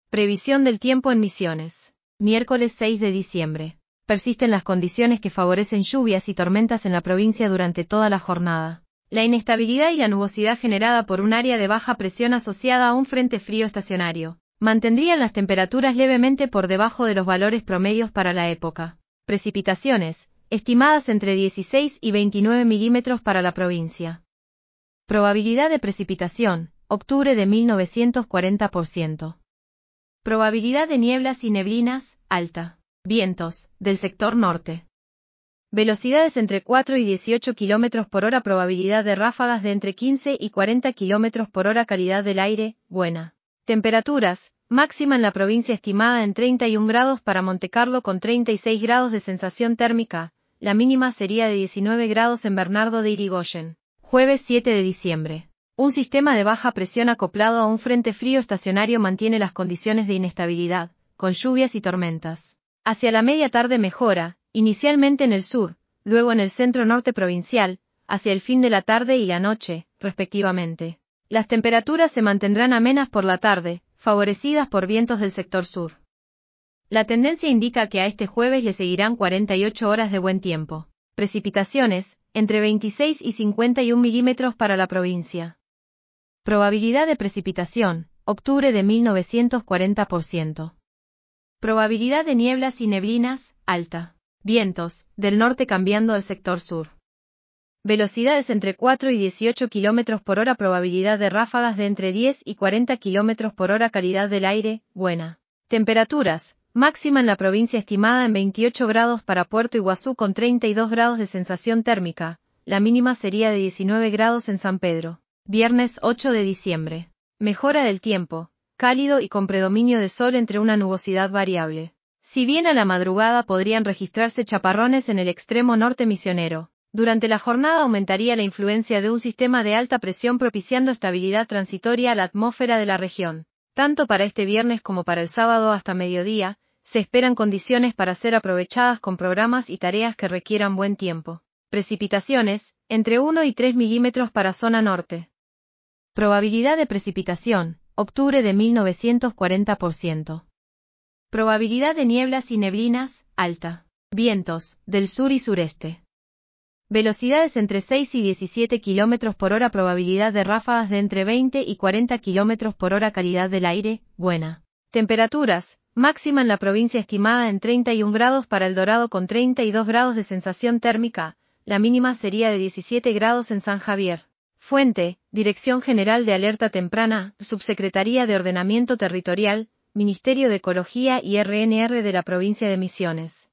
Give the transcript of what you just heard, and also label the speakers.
Speaker 1: Previsión del tiempo en Misiones. Miércoles 6 de diciembre. Persisten las condiciones que favorecen lluvias y tormentas en la provincia durante toda la jornada. La inestabilidad y la nubosidad generada por un área de baja presión asociada a un frente frío estacionario mantendrían las temperaturas levemente por debajo de los valores promedios para la época. Precipitaciones, estimadas entre 16 y 29 milímetros para la provincia. Probabilidad de precipitación, octubre de 1940%. Probabilidad de nieblas y neblinas, alta. Vientos, del sector norte. Velocidades entre 4 y 18 km por hora. Probabilidad de ráfagas de entre 15 y 40 km por hora. Calidad del aire, buena. Temperaturas, máxima en la provincia estimada en 31 grados para Montecarlo con 36 grados de sensación térmica, la mínima sería de 19 grados en Bernardo de Irigoyen. Jueves 7 de diciembre. Un sistema de baja presión acoplado a un frente frío estacionario mantiene las condiciones de inestabilidad, con lluvias y tormentas. Hacia la media tarde mejora, inicialmente en el sur, luego en el centro norte provincial, hacia el fin de la tarde y la noche, respectivamente. Las temperaturas se mantendrán amenas por la tarde, favorecidas por vientos del sector sur. La tendencia indica que a este jueves le seguirán 48 horas de buen tiempo. Precipitaciones, entre 26 y 51 milímetros para la provincia. Probabilidad de precipitación, octubre de 1940%. Probabilidad de nieblas y neblinas, alta. Vientos, del norte cambiando al sector sur. Velocidades entre 4 y 18 km por hora. Probabilidad de ráfagas de entre 10 y 40 km por hora. Calidad del aire, buena. Temperaturas, máxima en la provincia estimada en 28 grados para Puerto Iguazú con 32 grados de sensación térmica, la mínima sería de 19 grados en San Pedro. Viernes 8 de diciembre. Mejora del tiempo, cálido y con predominio de sol entre una nubosidad variable. Si bien a la madrugada podrían registrarse chaparrones en el extremo norte misionero, durante la jornada aumentaría la influencia de un sistema de alta presión propiciando estabilidad transitoria a la atmósfera de la región. Tanto para este viernes como para el sábado hasta mediodía, se esperan condiciones para ser aprovechadas con programas y tareas que requieran buen tiempo. Precipitaciones, entre 1 y 3 milímetros para zona norte. Probabilidad de precipitación, octubre de 1940%. Probabilidad de nieblas y neblinas, alta. Vientos, del sur y sureste. Velocidades entre 6 y 17 km por hora. Probabilidad de ráfagas de entre 20 y 40 km por hora. Calidad del aire, buena. Temperaturas, máxima en la provincia estimada en 31 grados para El Dorado con 32 grados de sensación térmica, la mínima sería de 17 grados en San Javier. Fuente, Dirección General de Alerta Temprana, Subsecretaría de Ordenamiento Territorial, Ministerio de Ecología y RNR de la Provincia de Misiones.